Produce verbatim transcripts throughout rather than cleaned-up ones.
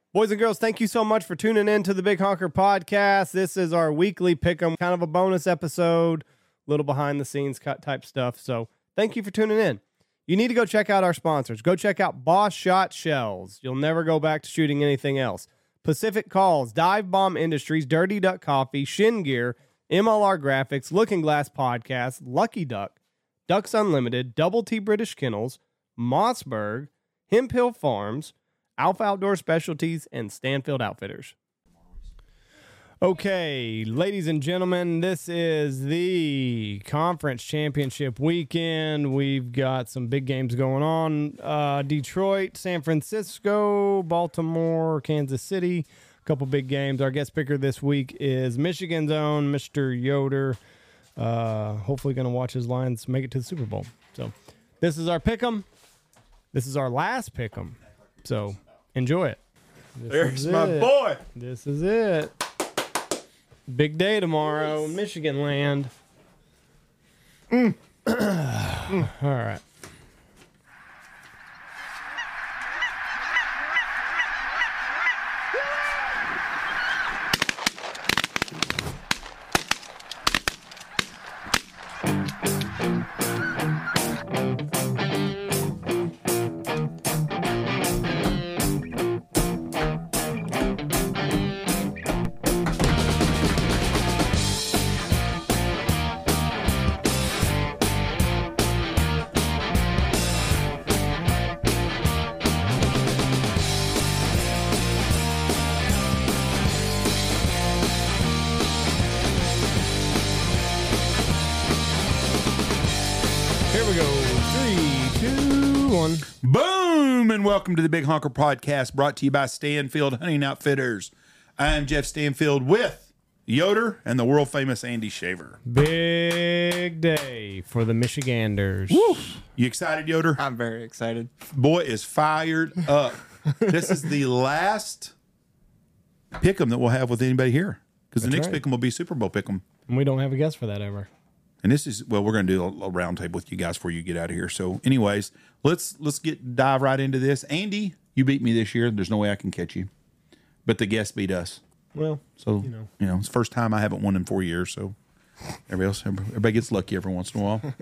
Boys and girls, thank you so much for tuning in to the Big Honker Podcast. This is our weekly pick'em, kind of a bonus episode, little behind the scenes cut type stuff. So thank you for tuning in. You need to go check out our sponsors. Go check out Boss Shot Shells. You'll never go back to shooting anything else. Pacific Calls, Dive Bomb Industries, Dirty Duck Coffee, Shin Gear, M L R Graphics, Looking Glass Podcast, Lucky Duck, Ducks Unlimited, Double T British Kennels, Mossberg, Hemp Hill Farms, Alpha Outdoor Specialties, and Stanfield Outfitters. Okay, ladies and gentlemen, this is the conference championship weekend. We've got some big games going on. Uh, Detroit, San Francisco, Baltimore, Kansas City. A couple big games. Our guest picker this week is Michigan's own Mister Yoder. Uh, hopefully going to watch his Lions make it to the Super Bowl. So this is our pick'em. This is our last pick'em. So enjoy it. This There's my it. boy. This is it. Big day tomorrow, Michigan land. Mm. mm. All right. Boom, and welcome to the Big Honker Podcast, brought to you by Stanfield Hunting Outfitters. I'm Jeff Stanfield with Yoder and the world-famous Andy Shaver. Big day for the Michiganders. Woo. You excited, Yoder? I'm very excited. Boy is fired up. This is the last pick'em that we'll have with anybody here, because the next right. pick'em will be Super Bowl pick'em. And we don't have a guest for that ever. And this is, well, we're going to do a, a round table with you guys before you get out of here. So anyways, let's let's get dive right into this. Andy, you beat me this year. There's no way I can catch you. But the guests beat us. Well, so, you know, you know it's the first time I haven't won in four years. So everybody else, everybody gets lucky every once in a while.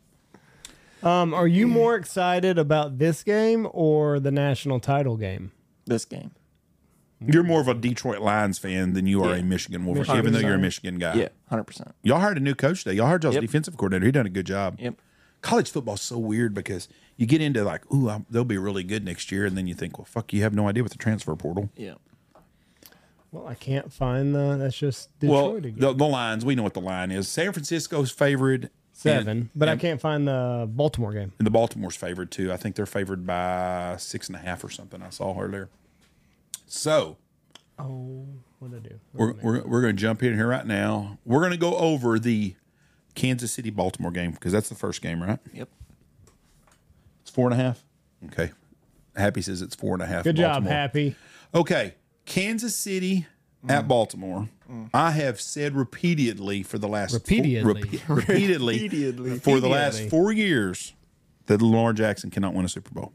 um, are you more excited about this game or the national title game? This game. You're more of a Detroit Lions fan than you are yeah. a Michigan Wolverine, Michigan even though side. you're a Michigan guy. Yeah, one hundred percent. Y'all hired a new coach today. Y'all hired y'all's yep. defensive coordinator. He done a good job. Yep. College football's so weird because you get into like, ooh, I'm, they'll be really good next year, and then you think, well, fuck, you have no idea with the transfer portal. Yeah. Well, I can't find the. That's just Detroit well, again. the, the lines, we know what the line is. San Francisco's favored. Seven, and, but and, I can't find the Baltimore game. And the Baltimore's favored too. I think they're favored by six and a half or something. I saw earlier. So. Oh, what did I do? We're we're, we're going to jump in here right now. We're going to go over the Kansas City Baltimore game because that's the first game, right? Yep. It's four and a half. Okay. Happy says it's four and a half. Good Baltimore. job, Happy. Okay, Kansas City mm. at Baltimore. Mm. I have said repeatedly for the last repeatedly four, repe- repeatedly, repeatedly for the last four years that Lamar Jackson cannot win a Super Bowl,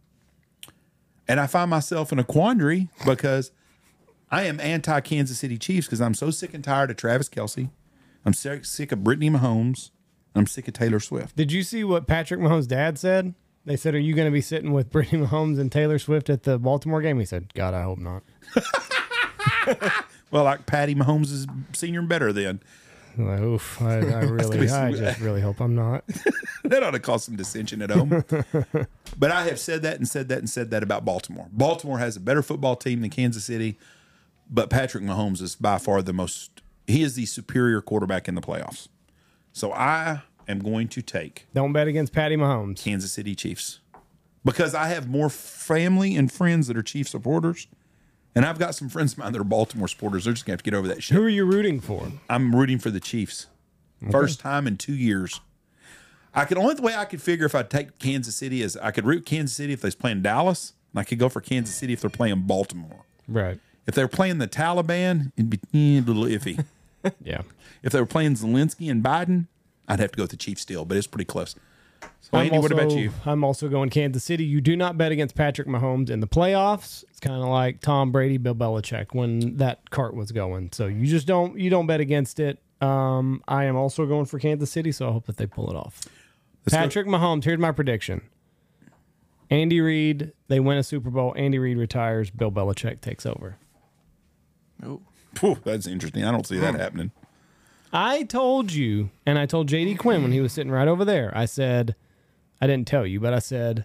and I find myself in a quandary because I am anti-Kansas City Chiefs because I'm so sick and tired of Travis Kelce. I'm sick, sick of Brittany Mahomes. And I'm sick of Taylor Swift. Did you see what Patrick Mahomes' dad said? They said, are you going to be sitting with Brittany Mahomes and Taylor Swift at the Baltimore game? He said, God, I hope not. Well, like Patty Mahomes is senior and better then. Like, oof, I, I really, I just really hope I'm not. That ought to cause some dissension at home. But I have said that and said that and said that about Baltimore. Baltimore has a better football team than Kansas City. But Patrick Mahomes is by far the most, he is the superior quarterback in the playoffs. So I am going to take. Don't bet against Patty Mahomes. Kansas City Chiefs. Because I have more family and friends that are Chiefs supporters. And I've got some friends of mine that are Baltimore supporters. They're just going to have to get over that shit. Who are you rooting for? I'm rooting for the Chiefs. Okay. First time in two years. I could, only the way I could figure if I'd take Kansas City is I could root Kansas City if they was playing Dallas. And I could go for Kansas City if they're playing Baltimore. Right. If they were playing the Taliban, it'd be eh, a little iffy. Yeah. If they were playing Zelensky and Biden, I'd have to go with the Chiefs still, but it's pretty close. So, Andy, I'm what about also- you? I'm also going Kansas City. You do not bet against Patrick Mahomes in the playoffs. It's kind of like Tom Brady, Bill Belichick when that cart was going. So you just don't you don't bet against it. Um, I am also going for Kansas City, so I hope that they pull it off. Let's go- Patrick Mahomes, here's my prediction. Andy Reid, they win a Super Bowl. Andy Reid retires. Bill Belichick takes over. Oh, Phew, that's interesting. I don't see that happening. I told you, and I told J D Quinn when he was sitting right over there, I said, I didn't tell you, but I said,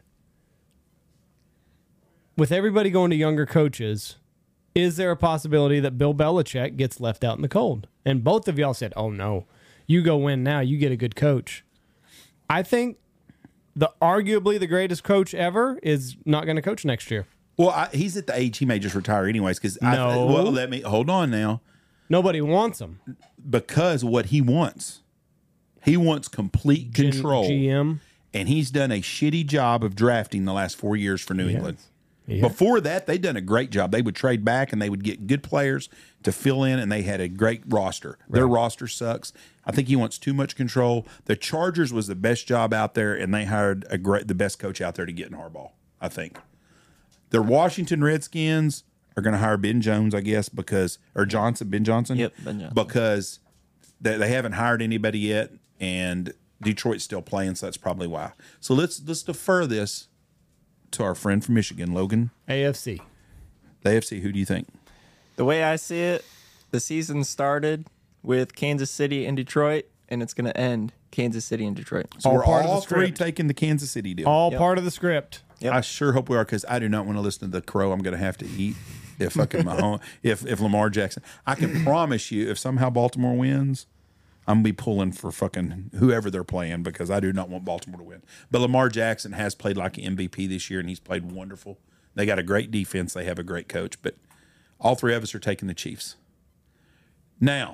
with everybody going to younger coaches, is there a possibility that Bill Belichick gets left out in the cold? And both of y'all said, oh, no. You go win now. You get a good coach. I think the arguably the greatest coach ever is not going to coach next year. Well, I, he's at the age he may just retire anyways. Because No. well, let me hold on now. Nobody wants him. Because what he wants, he wants complete Gen- control, G M. and he's done a shitty job of drafting the last four years for New England. Yeah. Before that, they'd done a great job. They would trade back and they would get good players to fill in, and they had a great roster. Their roster sucks. I think he wants too much control. The Chargers was the best job out there, and they hired a great, the best coach out there to get in Harbaugh, I think. The Washington Redskins are going to hire Ben Jones, I guess, because or Johnson, Ben Johnson. Yep, Ben Johnson. Because they, they haven't hired anybody yet, and Detroit's still playing, so that's probably why. So let's let's defer this to our friend from Michigan, Logan. A F C. The A F C, who do you think? the way I see it, the season started with Kansas City and Detroit, and it's going to end Kansas City and Detroit. So All we're part of the all three script. taking the Kansas City deal. All Yep. part of the script. Yep. I sure hope we are, because I do not want to listen to the crow I'm going to have to eat if fucking Mahomes, if if Lamar Jackson. I can promise you, if somehow Baltimore wins, I'm gonna be pulling for fucking whoever they're playing, because I do not want Baltimore to win. But Lamar Jackson has played like an M V P this year, and he's played wonderful. They got a great defense. They have a great coach. But all three of us are taking the Chiefs. Now,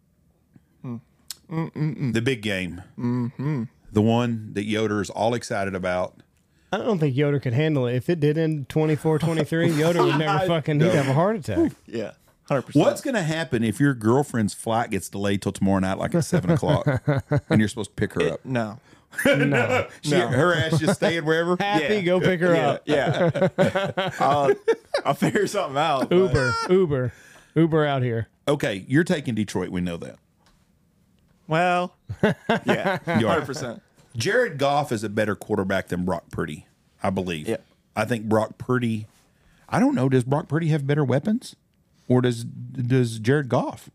Mm-mm-mm. the big game, Mm-hmm. the one that Yoder is all excited about. I don't think Yoder could handle it. If it did end twenty-four twenty-three, Yoder would never fucking, he'd have a heart attack. Yeah, one hundred percent. What's going to happen if your girlfriend's flight gets delayed till tomorrow night, like at seven o'clock, and you're supposed to pick her up? No. No. She, No. Her ass just staying wherever. Happy, Yeah. go pick her Yeah, up. yeah. I'll, I'll figure something out. but- Uber, Uber, Uber out here. Okay, you're taking Detroit. We know that. Well, yeah, You are. one hundred percent. Jared Goff is a better quarterback than Brock Purdy, I believe. Yeah. I think Brock Purdy. I don't know. Does Brock Purdy have better weapons, or does does Jared Goff?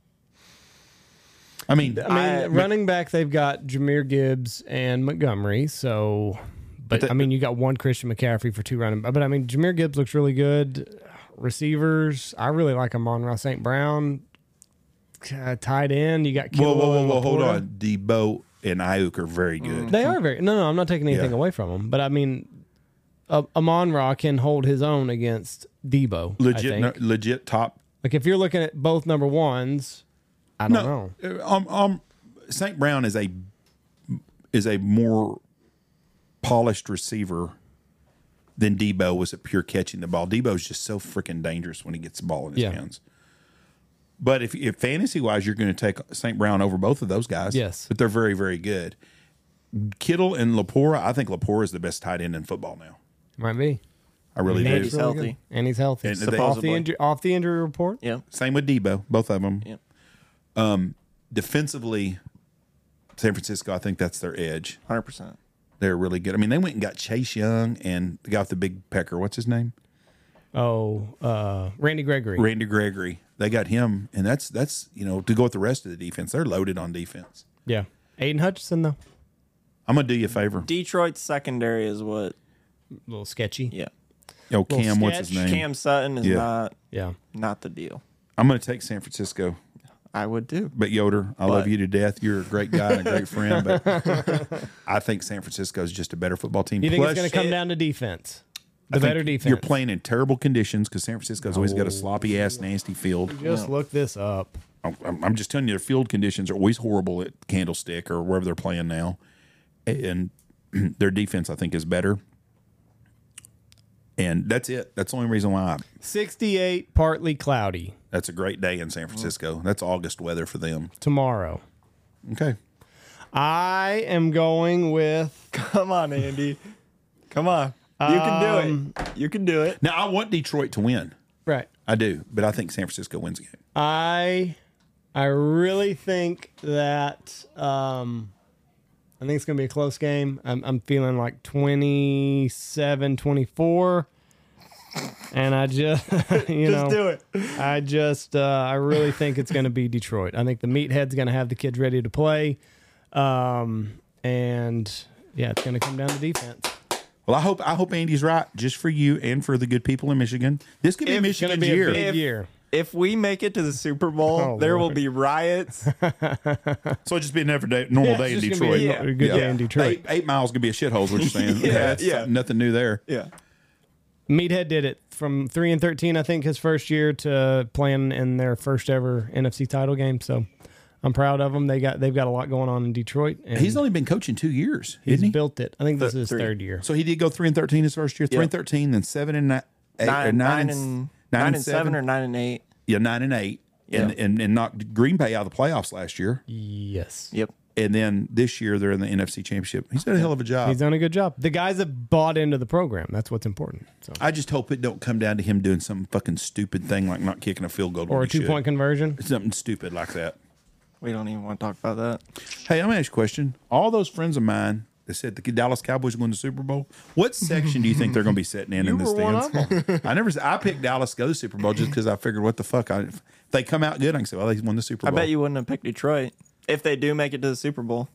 I mean, I mean, I- running back, they've got Jameer Gibbs and Montgomery. So, but, the- I mean, you got one Christian McCaffrey for two running. But I mean, Jameer Gibbs looks really good. Receivers, I really like Amon-Ra Saint Brown. Uh, tight end, you got whoa, Kittle whoa, whoa, and whoa, hold Laporta. on. Debo and Ayuk are very good. They are very no, no. I'm not taking anything Yeah. away from them, but I mean, uh, Amon-Ra can hold his own against Debo. I Legit, think. no, legit top. Like if you're looking at both number ones, I don't know. No, uh, um, um, Saint Brown is a is a more polished receiver than Debo was at pure catching the ball. Debo's just so freaking dangerous when he gets the ball in his Yeah. hands. But if, if fantasy wise, you're going to take Saint Brown over both of those guys. Yes. But they're very, very good. Kittle and Lapora, I think Lapora is the best tight end in football now. Might be. I really And do. he's Really healthy. good. And he's healthy. And they- off the Supposedly. injury off the injury report. Yeah, Same with Debo, both of them. yeah, Defensively, San Francisco, I think that's their edge. one hundred percent. They're really good. I mean, they went and got Chase Young and the guy with the big pecker. What's his name? Oh, uh, Randy Gregory. Randy Gregory. They got him, and that's that's you know to go with the rest of the defense. They're loaded on defense. Yeah. Aiden Hutchinson though, I'm gonna do you a favor. Detroit's secondary is what. a little sketchy. Yeah, Yo, Cam, what's his sketch. name? Cam Sutton is Yeah. not Yeah. not the deal. I'm gonna take San Francisco. I would too. But Yoder, I But- love you to death. You're a great guy and a great friend, but I think San Francisco is just a better football team. You think Plus, it's going to come it- down to defense? I The think better defense. You're playing in terrible conditions because San Francisco's always got a sloppy ass, nasty field. Just look this up. I'm, I'm I'm just telling you, their field conditions are always horrible at Candlestick or wherever they're playing now, and their defense I think is better. And that's it. That's the only reason why. I, sixty-eight, partly cloudy that's a great day in San Francisco. That's August weather for them. tomorrow. Okay. I am going with. Come on, Andy. Come on. You can do Um, it. You can do it. Now, I want Detroit to win. Right. I do, but I think San Francisco wins the game. I I really think that um, I think it's going to be a close game. I'm, I'm feeling like twenty-seven twenty-four. And I just, you know, Just do it. I just, uh, I really think it's going to be Detroit. I think the Meathead's going to have the kids ready to play. Um, and yeah, it's going to come down to defense. Well, I hope I hope Andy's right, just for you and for the good people in Michigan. This could be If- Michigan's Be a year. big If- year. If we make it to the Super Bowl, Oh, there will Lord. be riots. So it'll just be a never day, normal Yeah, day in it's just gonna Detroit. be a, a good day in Detroit. Eight, eight miles gonna be a shithole. Is what you're saying? Yeah, That's yeah. nothing new there. Yeah. Meathead did it from three and thirteen, I think, his first year to playing in their first ever N F C title game. So I'm proud of them. They got they've got a lot going on in Detroit. And He's only been coaching two years, he's isn't he? built it. I think this Th- is his three. third year. So he did go three and thirteen his first year. Three Yeah. and thirteen, then seven and ni- eight, or Nine, nine, nine, and, and, nine nine and and seven or nine and eight. yeah, nine and eight, and, Yeah. and and knocked Green Bay out of the playoffs last year. Yes. Yep. And then this year they're in the N F C Championship. He's done a hell of a job. He's done a good job. The guys have bought into the program. That's what's important. So, I just hope it don't come down to him doing some fucking stupid thing like not kicking a field goal or when a he should. two point conversion. Something stupid like that. We don't even want to talk about that. Hey, I'm gonna ask you a question. All those friends of mine that said the Dallas Cowboys are going to the Super Bowl, what section do you think they're going to be sitting in in the were one of stands? I never. I picked Dallas to go to the Super Bowl just because I figured, what the fuck? I, if they come out good, I can say, well, they won the Super I Bowl. bet you wouldn't have picked Detroit if they do make it to the Super Bowl.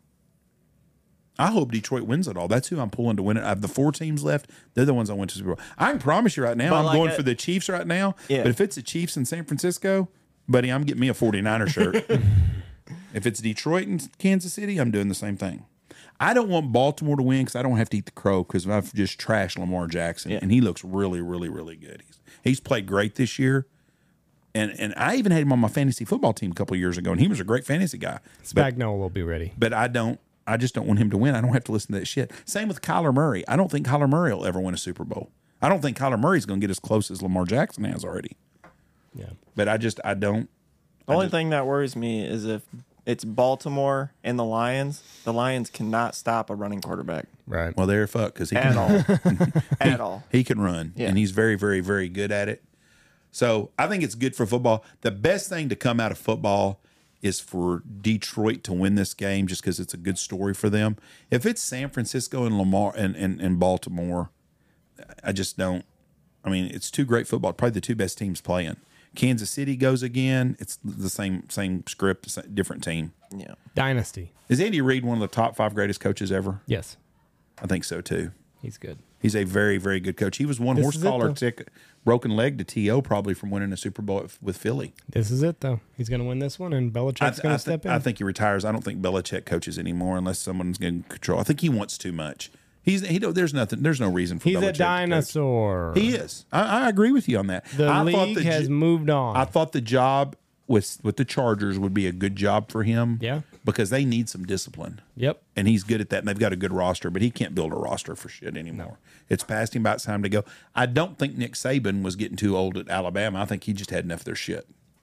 I hope Detroit wins it all. That's who I'm pulling to win it. I have the four teams left. They're the ones I went to the Super Bowl. I can promise you right now, But I'm like going a- for the Chiefs right now. Yeah. But if it's the Chiefs in San Francisco, buddy, I'm getting me a 49er shirt. If it's Detroit and Kansas City, I'm doing the same thing. I don't want Baltimore to win because I don't have to eat the crow because I've just trashed Lamar Jackson. Yeah. And he looks really, really, really good. He's, he's played great this year. And and I even had him on my fantasy football team a couple of years ago, and he was a great fantasy guy. But, Spagnuolo will be ready. but I don't. I just don't want him to win. I don't have to listen to that shit. Same with Kyler Murray. I don't think Kyler Murray will ever win a Super Bowl. I don't think Kyler Murray's going to get as close as Lamar Jackson has already. Yeah. But I just I don't. The only thing that worries me is if it's Baltimore and the Lions, the Lions cannot stop a running quarterback Right. Well, they're fucked because he at can all. At all. he can run, Yeah. and he's very, very, very good at it. So I think it's good for football. The best thing to come out of football is for Detroit to win this game, just because it's a good story for them. If it's San Francisco and Lamar and, and, and Baltimore, I just don't. I mean, it's two great football, probably the two best teams playing. Kansas City goes again. It's the same same script, sa- different team. Yeah. Dynasty. Is Andy Reid one of the top five greatest coaches ever? Yes. I think so too. He's good. He's a very, very good coach. He was one This horse is it, collar though. tick, broken leg to T O probably from winning a Super Bowl at- with Philly. This is it, though. He's going to win this one, and Belichick's I, going th- to I, step th- in. I think he retires. I don't think Belichick coaches anymore unless someone's going to control. I think he wants too much. He's he. Don't, there's nothing. There's no reason for He's Belichick a to coach. dinosaur. He is. I, I agree with you on that. The I thought league the has j- moved on. I thought the job with with the Chargers would be a good job for him. Yeah. because they need some discipline. Yep. And he's good at that, and they've got a good roster, but he can't build a roster for shit anymore. It's past him, about it's time to go. I don't think Nick Saban was getting too old at Alabama. I think he just had enough of their shit.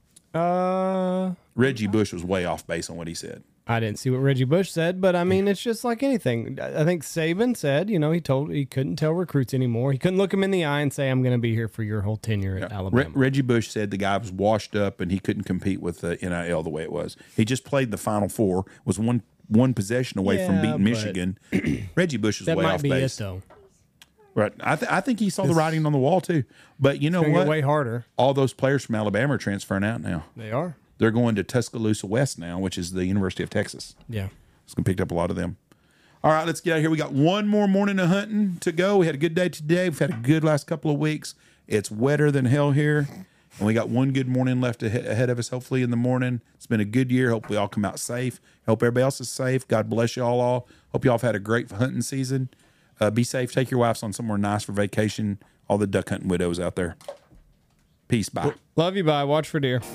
Uh, Reggie Bush was way off base on what he said. I didn't see what Reggie Bush said, but I mean, it's just like anything. I think Saban said, you know, he told he couldn't tell recruits anymore. He couldn't look them in the eye and say, "I'm going to be here for your whole tenure at Re- Alabama." Reggie Bush said the guy was washed up and he couldn't compete with the N I L the way it was. He just played the Final Four, was one one possession away from Yeah, beating but- Michigan. Reggie Bush is that way might off be base. it, though. Right. I, th- I think he saw the writing on the wall too. But you know It's gonna what? get way harder. All those players from Alabama are transferring out now. They are. They're going to Tuscaloosa West now, which is the University of Texas. Yeah. It's going to pick up a lot of them. All right, let's get out of here. We got one more morning of hunting to go. We had a good day today. We've had a good last couple of weeks. It's wetter than hell here. And we got one good morning left ahe- ahead of us, hopefully, in the morning. It's been a good year. Hope we all come out safe. Hope everybody else is safe. God bless you all. all. Hope you all have had a great hunting season. Uh, be safe. Take your wives on somewhere nice for vacation. All the duck hunting widows out there. Peace. Bye. Love you. Bye. Watch for deer.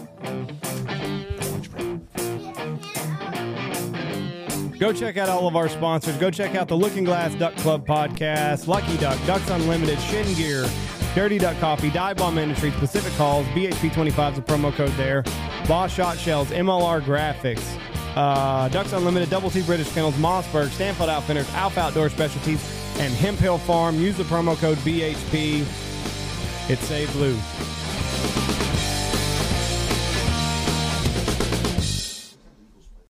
Go check out all of our sponsors. Go check out the Looking Glass Duck Club podcast, Lucky Duck, Ducks Unlimited, Shin Gear, Dirty Duck Coffee, Dive Bomb Industries, Pacific Calls, B H P twenty-five is a promo code there, Boss Shot Shells, M L R Graphics, Uh, Ducks Unlimited, Double T British Kennels, Mossberg, Stanfield Outfitters, Alpha Outdoor Specialties, and Hemp Hill Farm. Use the promo code B H P. It's Save Blue.